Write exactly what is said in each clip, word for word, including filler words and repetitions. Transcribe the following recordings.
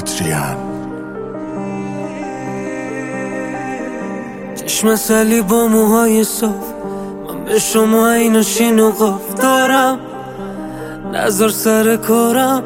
آدریان. چشم سلی با موهای صاف، من به شما این شین و قاف دارم، نظر سر کارم.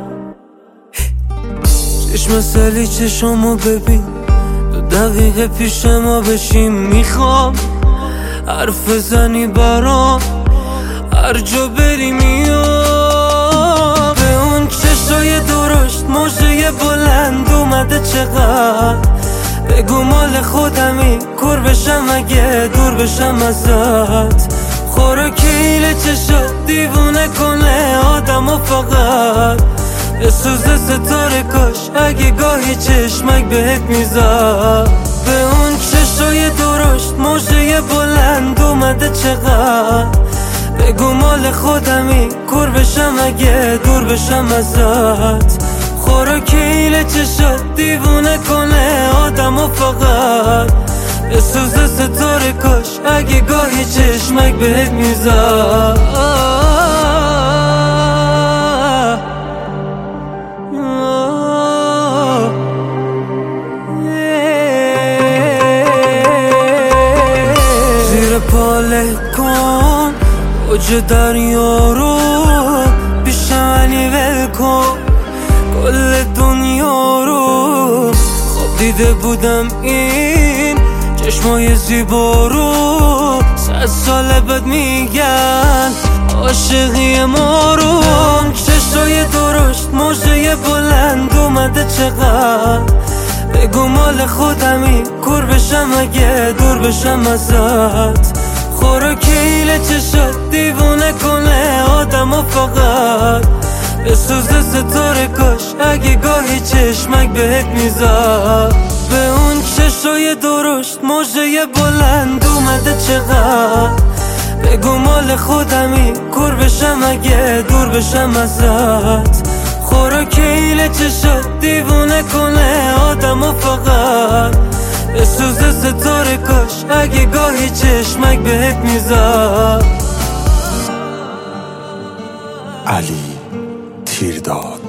چشم سلی چشمو ببین، دو دقیقه پیش ما بشیم. میخوام حرف زنی برام، هر جا بری میام. به اون چشای درشت موجه بلند اومده چقدر، بگو مال خودمی، کور بشم اگه دور بشم ازت. خوراکیل چشات دیوونه کنه آدم و فقط بسوزه ستاره کاش اگه گاهی چشمک بهت میزد. به اون چشای درشت موجه بلند اومده چقدر، بگو مال خودمی، کور بشم اگه دور بشم ازت. خوراکیل چشات دیوونه کنه آدم و فقط بسوزه ستاره کاش اگه گاهی چشمک بهت میزد. زیر پاله کن اوج دریا رو، پیشم علی ول کن کل دنیا رو. خواب دیده بودم این چشمای زیبا رو، صد سال بعد میگن عاشقی ما رو. چشای درشت موجه بلند اومده چقدر، بگو مال خودمی، کور بشم اگه دور بشم ازت. خوراکیل چشات دیوونه کنه آدم و فقط بسوزه ستاره کاش اگه گاهی چشمک بهت میزد. به اون چشای درشت موجه بلند اومده چقدر، بگو مال خودمی، کور بشم اگه دور بشم ازت. خوراکیل چشات دیوونه کنه آدم و فقط بسوزه ستاره کاش اگه گاهی چشمک بهت میزد. علی تیرداد.